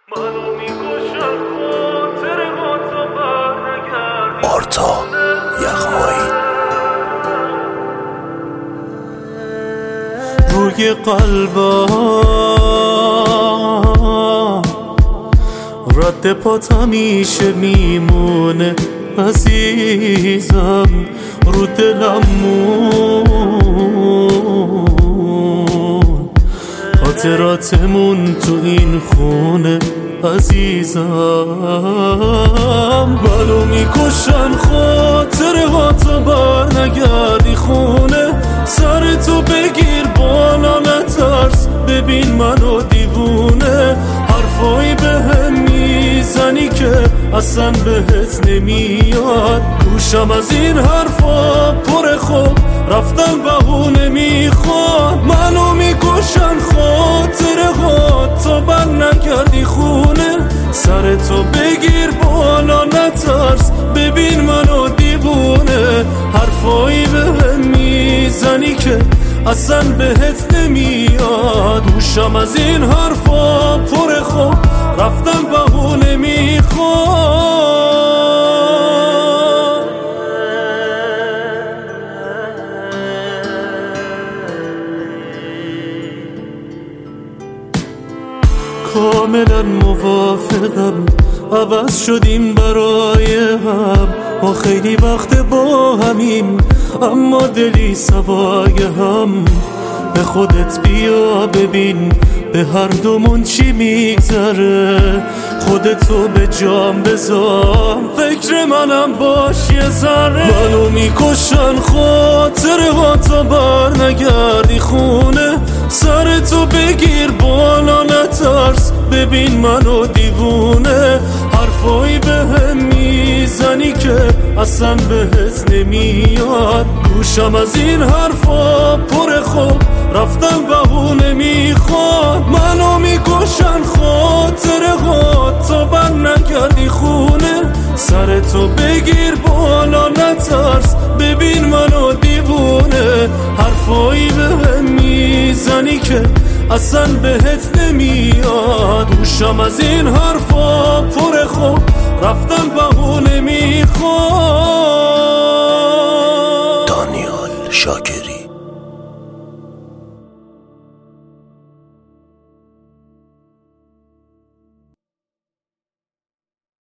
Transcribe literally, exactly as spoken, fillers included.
منو میکشن خاطر ها تا برنگردی آرتا یغمایی روی قلبم رد پات همیشه میمونه عزیزم، رو دلم مون خاطراتمون تو این خونه عزیزم. منو میکشن خاطره ها تا بر نگردی خونه، سر تو بگیر بالا نترس ببین منو دیوونه، حرفایی به هم میزنی که اصلا بهت نمیاد، گوشم از این حرفا پر خوب رفتن بهونه میخواد. منو میکشن خاطره ها تا بر نگردی خونه، سر تو بگیر بالا نترس ببین منو دیوونه، حرفایی به هم میزنی که اصلا بهت نمیاد، گوشم از این حرفا پر خوب رفتن بهونه میخواد. کاملا موافقم، عوض شدیم برای هم، ما خیلی وقت با همیم اما دلی سوای هم. به خودت بیا ببین به هر دومون چی میگذره، خودتو به جام بذار فکر منم باش یه ذره. منو میکشن خاطره ها تا بر نگردی خونه، سر تو بگیر بالا نترس ببین منو دیوونه، حرفایی به هم میزنی که اصلا بهت نمیاد، گوشم از این حرفا پر خوب رفتن بهونه میخواد. منو میکشن خاطره ها تا بر نگردی خونه، سر تو بگیر بالا نترس ببین منو دیوونه، حرفایی به هم میزنی که اصلا بهت نمیاد، گوشم از این حرفا پر خوب رفتن بهونه میخواد. دانیال شاکری.